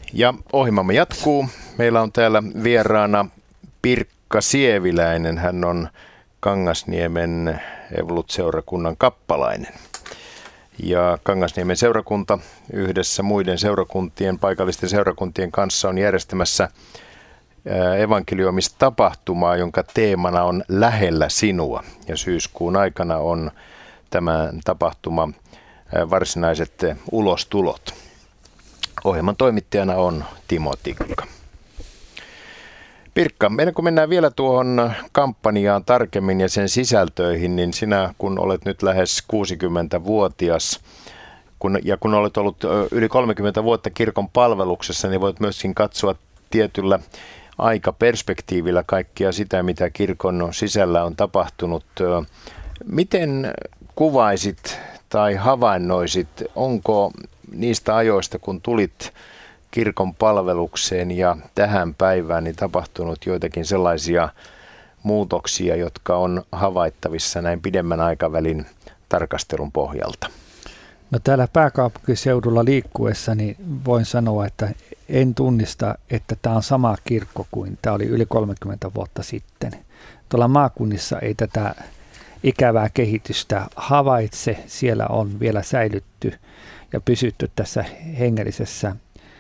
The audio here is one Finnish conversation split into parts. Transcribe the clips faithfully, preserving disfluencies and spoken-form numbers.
Ja ohjelmamme jatkuu. Meillä on täällä vieraana Pirkka Sieviläinen. Hän on Kangasniemen Evolut-seurakunnan kappalainen. Ja Kangasniemen seurakunta yhdessä muiden seurakuntien, paikallisten seurakuntien kanssa on järjestämässä evankeliumistapahtumaa, jonka teemana on Lähellä sinua. Ja syyskuun aikana on tämä tapahtuma varsinaiset ulostulot. Ohjelman toimittajana on Timo Tikka. Pirkka, ennen kuin mennään vielä tuohon kampanjaan tarkemmin ja sen sisältöihin, niin sinä kun olet nyt lähes kuusikymmentävuotias kun, ja kun olet ollut yli kolmekymmentä vuotta kirkon palveluksessa, niin voit myöskin katsoa tietyllä aikaperspektiivillä kaikkia sitä, mitä kirkon sisällä on tapahtunut. Miten kuvaisit tai havainnoisit, onko niistä ajoista, kun tulit kirkon palvelukseen ja tähän päivään, niin tapahtunut joitakin sellaisia muutoksia, jotka on havaittavissa näin pidemmän aikavälin tarkastelun pohjalta? No täällä pääkaupunkiseudulla liikkuessa niin voin sanoa, että en tunnista, että tämä on sama kirkko kuin tämä oli yli kolmekymmentä vuotta sitten. Tuolla maakunnissa ei tätä ikävää kehitystä havaitse. Siellä on vielä säilytty ja pysytty tässä hengellisessä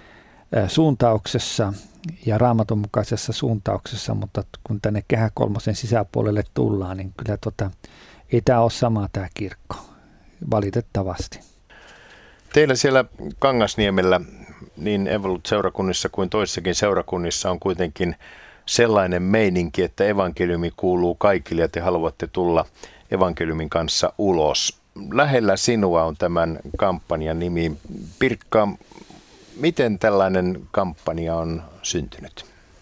suuntauksessa ja Raamatun mukaisessa suuntauksessa, mutta kun tänne Kehä Kolmosen sisäpuolelle tullaan, niin kyllä tota, ei tämä ole sama tämä kirkko, valitettavasti. Teillä siellä Kangasniemellä, niin Evolut-seurakunnissa kuin toissakin seurakunnissa on kuitenkin sellainen meininki, että evankeliumi kuuluu kaikille ja te haluatte tulla evankeliumin kanssa ulos. Lähellä sinua on tämän kampanjan nimi. Pirkka, miten tällainen kampanja on syntynyt?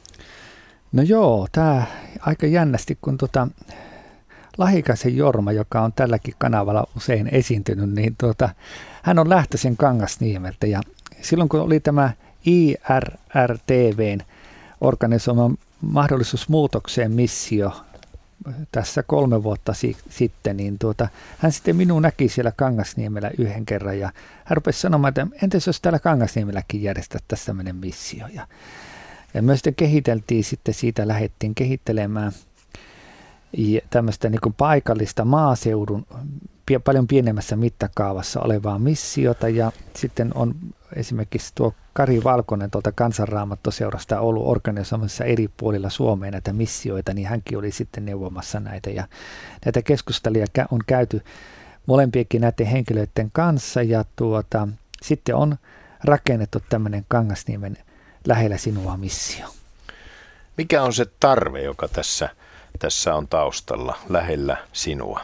No joo, tämä aika jännästi, kun tota Lahikaisen Jorma, joka on tälläkin kanavalla usein esiintynyt, niin tuota, hän on lähtöisin Kangasniemeltä ja silloin kun oli tämä I R R T V:n organisoima mahdollisuus muutokseen missio tässä kolme vuotta si- sitten, niin tuota, hän sitten minun näki siellä Kangasniemellä yhden kerran ja hän rupesi sanomaan, että entäs jos täällä Kangasniemelläkin järjestettäisiin tämmöinen missio. Ja, ja me sitten kehiteltiin, sitten siitä lähdettiin kehittelemään tämmöistä niin kuin paikallista maaseudun paljon pienemmässä mittakaavassa olevaa missiota ja sitten on esimerkiksi tuo Kari Valkonen tuolta Kansanraamattoseurasta ollut organisoimassa eri puolilla Suomea näitä missioita, niin hänkin oli sitten neuvomassa näitä ja näitä keskusteluja on käyty molempienkin näiden henkilöiden kanssa ja tuota, sitten on rakennettu tämmöinen Kangasniemen Lähellä sinua missio. Mikä on se tarve, joka tässä, tässä on taustalla, lähellä sinua?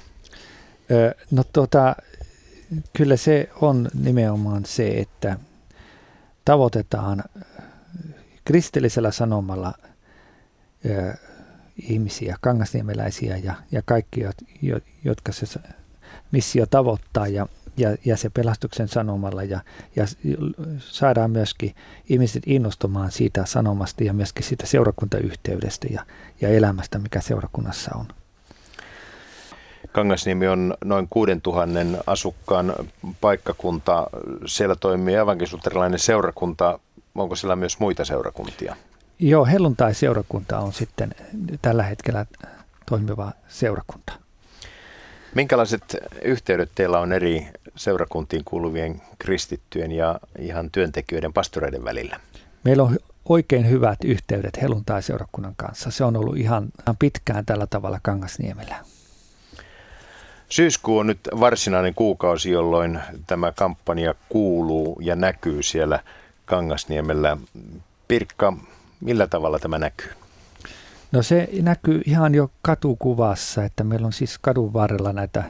No tuota, kyllä se on nimenomaan se, että tavoitetaan kristillisellä sanomalla ö, ihmisiä, kangasniemeläisiä ja, ja kaikki, jotka se missio tavoittaa ja, ja, ja se pelastuksen sanomalla ja, ja saadaan myöskin ihmiset innostumaan siitä sanomasta ja myöskin siitä seurakuntayhteydestä ja, ja elämästä, mikä seurakunnassa on. Kangasniemi on noin kuusituhatta asukkaan paikkakunta. Siellä toimii evankelis-luterilainen seurakunta. Onko siellä myös muita seurakuntia? Joo, helluntai-seurakunta on sitten tällä hetkellä toimiva seurakunta. Minkälaiset yhteydet teillä on eri seurakuntiin kuuluvien kristittyjen ja ihan työntekijöiden, pastoreiden välillä? Meillä on oikein hyvät yhteydet helluntai-seurakunnan kanssa. Se on ollut ihan pitkään tällä tavalla Kangasniemellä. Syyskuu on nyt varsinainen kuukausi, jolloin tämä kampanja kuuluu ja näkyy siellä Kangasniemellä. Pirkka, millä tavalla tämä näkyy? No se näkyy ihan jo katukuvassa, että meillä on siis kadun varrella näitä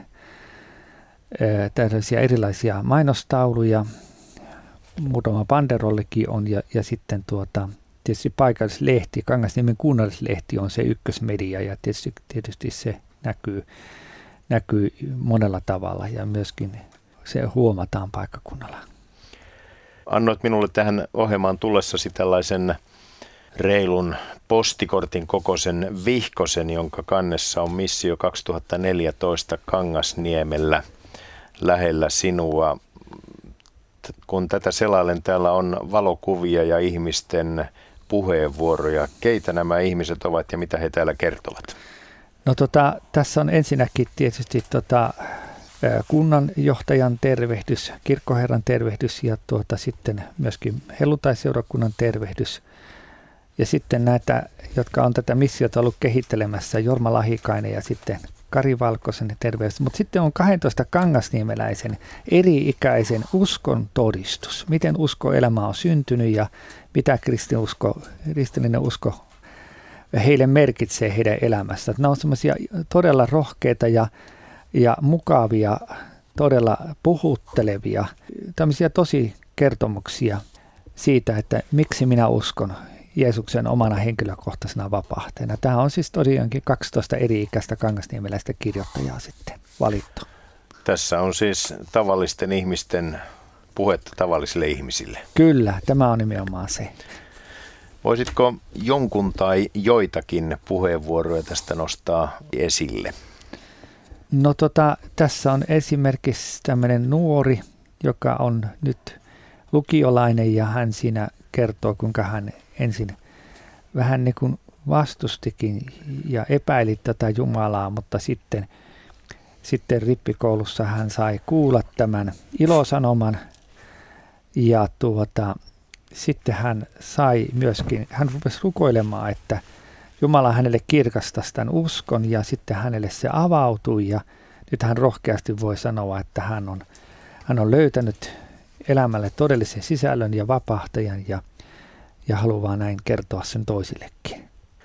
tällaisia erilaisia mainostauluja. Muutama banderollekin on ja, ja sitten tuota, tietysti paikallislehti, Kangasniemen kunnallislehti on se ykkösmedia ja tietysti, tietysti se näkyy. näkyy monella tavalla ja myöskin se huomataan paikkakunnalla. Annoit minulle tähän ohjelmaan tullessasi tällaisen reilun postikortin kokoisen vihkosen, jonka kannessa on missio kaksituhattaneljätoista Kangasniemellä lähellä sinua. kun tätä selailen, täällä on valokuvia ja ihmisten puheenvuoroja. Keitä nämä ihmiset ovat ja mitä he täällä kertovat? No tota, tässä on ensinnäkin tietysti tota, kunnanjohtajan tervehdys, kirkkoherran tervehdys ja tuota, sitten myöskin helluntaiseurakunnan tervehdys. Ja sitten näitä, jotka on tätä missiota ollut kehittelemässä, Jorma Lahikainen ja sitten Kari Valkosen terveys. Mutta sitten on kahdentoista kangasniemeläisen eri-ikäisen uskon todistus. Miten uskoelämä on syntynyt ja mitä kristinusko, kristillinen usko heille merkitsee heidän elämässä. Nämä on semmoisia todella rohkeita ja, ja mukavia, todella puhuttelevia, tämmöisiä tosi kertomuksia siitä, että miksi minä uskon Jeesuksen omana henkilökohtaisena vapahtajana. Tämä on siis tosiaankin kaksitoista eri-ikäistä kangasniemeläistä kirjoittajaa sitten valittu. Tässä on siis tavallisten ihmisten puhetta tavallisille ihmisille. Kyllä, tämä on nimenomaan se. Voisitko jonkun tai joitakin puheenvuoroja tästä nostaa esille? No tota, tässä on esimerkiksi tämmöinen nuori, joka on nyt lukiolainen ja hän siinä kertoo, kuinka hän ensin vähän niin kuin vastustikin ja epäili tätä Jumalaa, mutta sitten, sitten rippikoulussa hän sai kuulla tämän ilosanoman ja tuota, sitten hän sai myöskin, hän rupesi rukoilemaan, että Jumala hänelle kirkastaisi tämän uskon ja sitten hänelle se avautui ja nyt hän rohkeasti voi sanoa, että hän on, hän on löytänyt elämälle todellisen sisällön ja vapahtajan ja, ja haluaa näin kertoa sen toisillekin.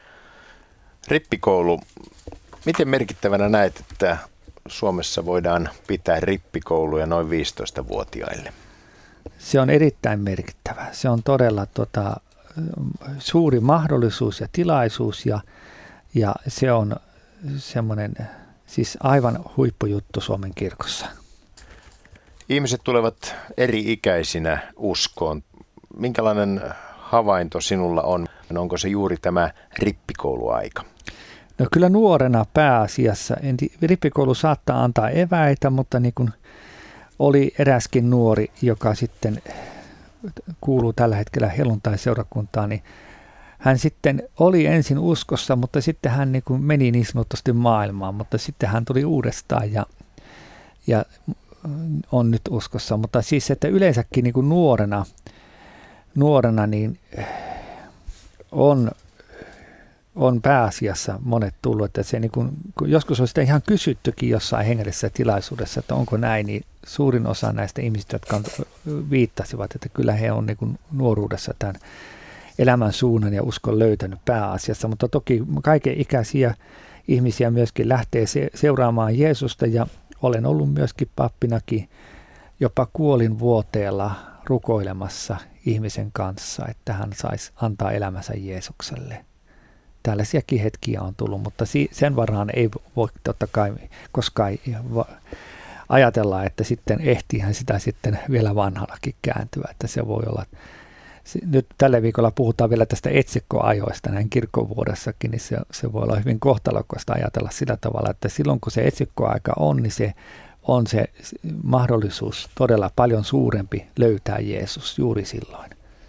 Rippikoulu. Miten merkittävänä näet, että Suomessa voidaan pitää rippikouluja noin viisitoistavuotiaille? Se on erittäin merkittävä. Se on todella tota, suuri mahdollisuus ja tilaisuus ja, ja se on semmoinen siis aivan huippujuttu Suomen kirkossa. Ihmiset tulevat eri-ikäisinä uskoon. Minkälainen havainto sinulla on? Onko se juuri tämä rippikouluaika? No kyllä nuorena pääasiassa. Rippikoulu saattaa antaa eväitä, mutta niin kuin oli eräskin nuori, joka sitten kuuluu tällä hetkellä helluntaiseurakuntaan, niin hän sitten oli ensin uskossa, mutta sitten hän niin kuin meni niin sanotusti maailmaan, mutta sitten hän tuli uudestaan ja, ja on nyt uskossa. Mutta siis, että yleensäkin niin kuin nuorena, nuorena niin on, on pääasiassa monet tullut, että se niin kuin, joskus on sitä ihan kysyttykin jossain hengellisessä tilaisuudessa, että onko näin, niin suurin osa näistä ihmisistä, jotka viittasivat, että kyllä he on niin kuin nuoruudessa tämän elämän suunnan ja uskon löytänyt pääasiassa, mutta toki kaiken ikäisiä ihmisiä myöskin lähtee seuraamaan Jeesusta ja olen ollut myöskin pappinakin jopa kuolinvuoteella rukoilemassa ihmisen kanssa, että hän saisi antaa elämänsä Jeesukselle. Tällaisiakin hetkiä on tullut, mutta sen varaan ei voi totta kai koskaan ajatella, että sitten ehtiihän sitä sitten vielä vanhallakin kääntyä, että se voi olla. Nyt tällä viikolla puhutaan vielä tästä etsikkoajoista näin kirkkovuodessakin, niin se, se voi olla hyvin kohtalokasta ajatella sillä tavalla, että silloin kun se etsikkoaika on, niin se on se mahdollisuus todella paljon suurempi löytää Jeesus juuri silloin.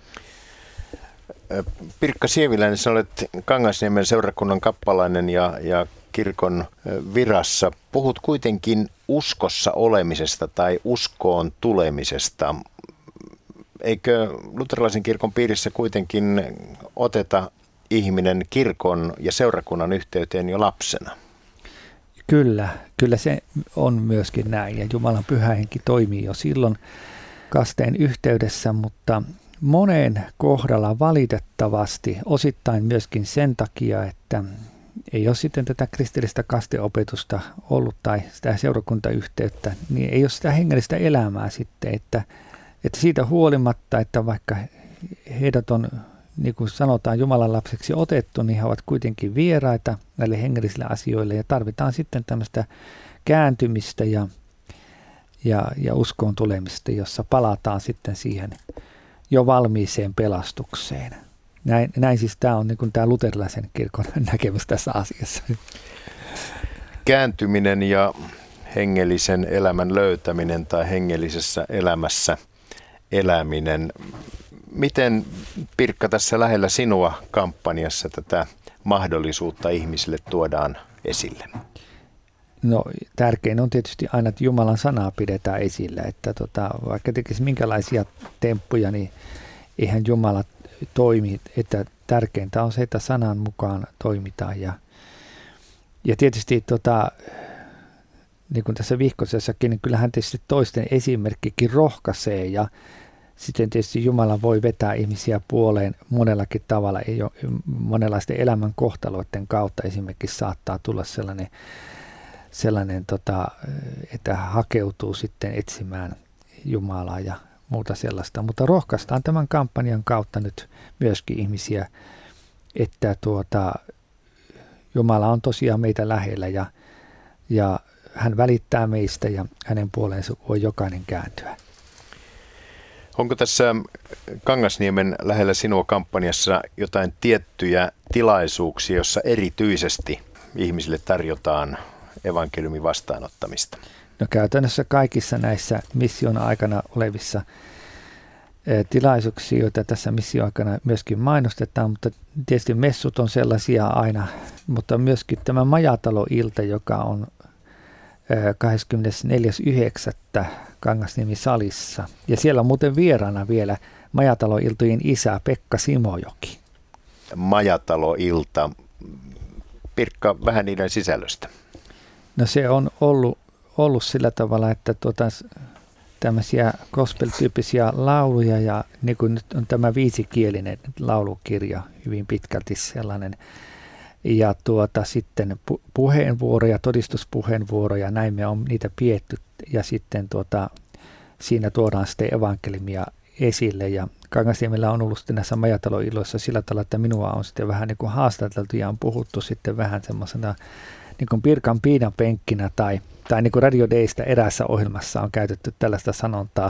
Pirkka Sieviläinen, sinä olet Kangasniemen seurakunnan kappalainen ja, ja kirkon virassa. Puhut kuitenkin uskossa olemisesta tai uskoon tulemisesta. Eikö luterilaisen kirkon piirissä kuitenkin oteta ihminen kirkon ja seurakunnan yhteyteen jo lapsena? Kyllä, kyllä se on myöskin näin ja Jumalan pyhä henki toimii jo silloin kasteen yhteydessä, mutta monen kohdalla valitettavasti osittain myöskin sen takia, että ei ole sitten tätä kristillistä kasteopetusta ollut tai sitä seurakuntayhteyttä, niin ei ole sitä hengellistä elämää sitten, että, että siitä huolimatta, että vaikka heidät on, niin kuin sanotaan, Jumalan lapseksi otettu, niin he ovat kuitenkin vieraita näille hengellisille asioille ja tarvitaan sitten tämmöistä kääntymistä ja, ja, ja uskoon tulemista, jossa palataan sitten siihen jo valmiiseen pelastukseen. Näin, näin siis tämä on niin kuin tämä luterilaisen kirkon näkemys tässä asiassa. Kääntyminen ja hengellisen elämän löytäminen tai hengellisessä elämässä eläminen. Miten, Pirkka, tässä lähellä sinua kampanjassa tätä mahdollisuutta ihmisille tuodaan esille? No tärkein on tietysti aina, että Jumalan sanaa pidetään esillä, että tota, vaikka tekisi minkälaisia temppuja, niin eihän Jumala toimi, että tärkeintä on se, että sanan mukaan toimitaan. Ja, ja tietysti tota, niin kuin tässä Vihkosessakin, niin kyllähän tietysti toisten esimerkkikin rohkaisee ja sitten tietysti Jumala voi vetää ihmisiä puoleen monellakin tavalla, ei ole monenlaisten elämän kohtaloiden kautta esimerkiksi saattaa tulla sellainen, sellainen tota, että hakeutuu sitten etsimään Jumalaa ja muuta sellaista. Mutta rohkaistaan tämän kampanjan kautta nyt myöskin ihmisiä, että tuota, Jumala on tosiaan meitä lähellä ja, ja hän välittää meistä ja hänen puoleensa voi jokainen kääntyä. Onko tässä Kangasniemen lähellä sinua kampanjassa jotain tiettyjä tilaisuuksia, jossa erityisesti ihmisille tarjotaan evankeliumin vastaanottamista? No käytännössä kaikissa näissä mission aikana olevissa tilaisuuksia, joita tässä mission aikana myöskin mainostetaan, mutta tietysti messut on sellaisia aina, mutta myöskin tämä majataloilta, joka on kahdeskymmenesneljäs yhdeksättä Kangasniemen salissa. Ja siellä on muuten vieraana vielä majataloiltojen isä Pekka Simojoki. Majataloilta. Pirkka, vähän niiden sisällöstä. No se on ollut, ollut sillä tavalla, että tuota, tämmöisiä gospel-tyyppisiä lauluja ja niin kuin nyt on tämä viisikielinen laulukirja hyvin pitkälti sellainen. Ja tuota, sitten pu- puheenvuoroja, todistuspuheenvuoroja, näin me on niitä pietty ja sitten tuota, siinä tuodaan sitten evankeliumia esille ja Kangasniemellä on ollut sitten näissä majataloilloissa sillä tavalla, että minua on sitten vähän niin kuin haastateltu ja on puhuttu sitten vähän semmoisena niin kuin Pirkan piinan penkkinä tai, tai niin kuin Radio Daystä eräässä ohjelmassa on käytetty tällaista sanontaa,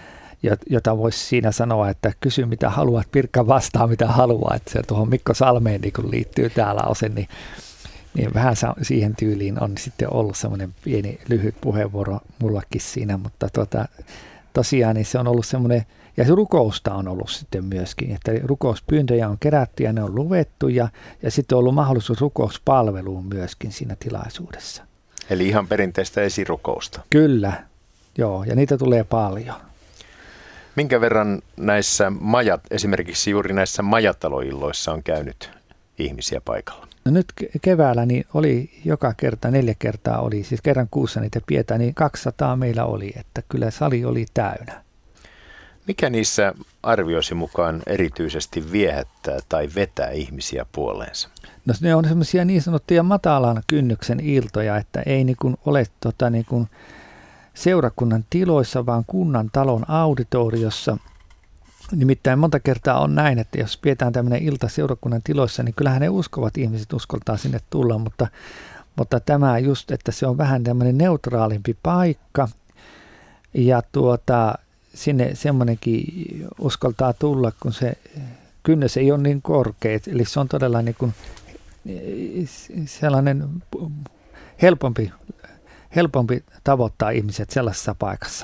jota voisi siinä sanoa, että kysy mitä haluat, Pirkka vastaa mitä haluaa, että se tuohon Mikko Salmeen niin kun liittyy täällä osin, niin, niin vähän siihen tyyliin on sitten ollut semmoinen pieni lyhyt puheenvuoro mullakin siinä, mutta tuota, tosiaan niin se on ollut semmoinen, ja se rukousta on ollut sitten myöskin, että rukouspyyntöjä on kerätty ja ne on luettu ja, ja sitten on ollut mahdollisuus rukouspalveluun myöskin siinä tilaisuudessa. Eli ihan perinteistä esirukousta. Kyllä, joo, ja niitä tulee paljon. Minkä verran näissä majat, esimerkiksi juuri näissä majataloilloissa on käynyt ihmisiä paikalla? No nyt keväällä niin oli joka kerta, neljä kertaa oli, siis kerran kuussa niitä pidetään, niin kaksisataa meillä oli, että kyllä sali oli täynnä. Mikä niissä arvioisi mukaan erityisesti viehättää tai vetää ihmisiä puoleensa? No ne on semmoisia niin sanottuja matalan kynnyksen iltoja, että ei niin kuin ole tota niin kuin seurakunnan tiloissa, vaan kunnan talon auditoriossa. Nimittäin monta kertaa on näin, että jos pidetään tämmöinen ilta seurakunnan tiloissa, niin kyllähän ne uskovat ihmiset uskaltaa sinne tulla, mutta, mutta tämä just, että se on vähän tämmöinen neutraalimpi paikka ja tuota, sinne semmoinenkin uskaltaa tulla, kun se kynnys ei ole niin korkea, eli se on todella niin kuin sellainen helpompi helpompi tavoittaa ihmiset sellaisessa paikassa.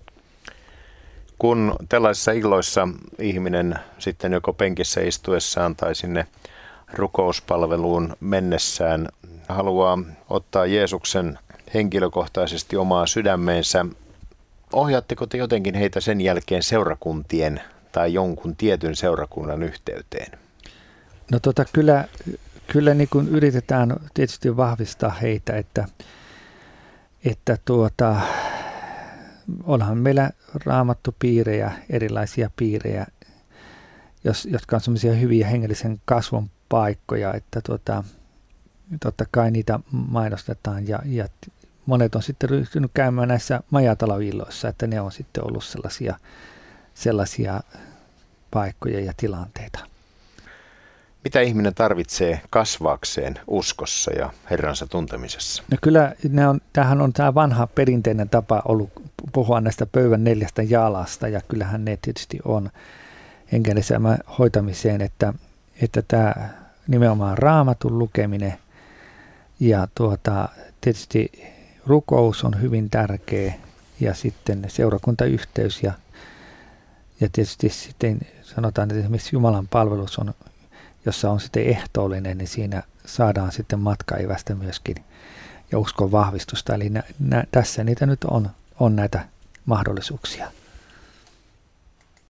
Kun tällaisissa illoissa ihminen sitten joko penkissä istuessaan tai sinne rukouspalveluun mennessään haluaa ottaa Jeesuksen henkilökohtaisesti omaa sydämeensä, ohjaatteko te jotenkin heitä sen jälkeen seurakuntien tai jonkun tietyn seurakunnan yhteyteen? No tota, kyllä, kyllä niin kuin yritetään tietysti vahvistaa heitä, että että tuota, onhan meillä raamattupiirejä, erilaisia piirejä, jos, jotka on semmoisia hyviä hengellisen kasvun paikkoja, että tuota, totta kai niitä mainostetaan ja, ja monet on sitten ryhtynyt käymään näissä majataloilloissa, että ne on sitten ollut sellaisia, sellaisia paikkoja ja tilanteita. Mitä ihminen tarvitsee kasvaakseen uskossa ja Herransa tuntemisessa? No kyllä, on, tämähän on tämä vanha perinteinen tapa ollut puhua näistä pöydän neljästä jalasta, ja kyllähän ne tietysti on henkellisen hoitamiseen, että, että tämä nimenomaan raamatun lukeminen ja tuota, tietysti rukous on hyvin tärkeä ja sitten seurakuntayhteys ja, Ja tietysti sitten sanotaan, että esimerkiksi Jumalan palvelus on, jossa on sitten ehtoollinen, niin siinä saadaan sitten matkaevästä myöskin ja uskon vahvistusta. Eli nä, nä, tässä niitä nyt on, on näitä mahdollisuuksia.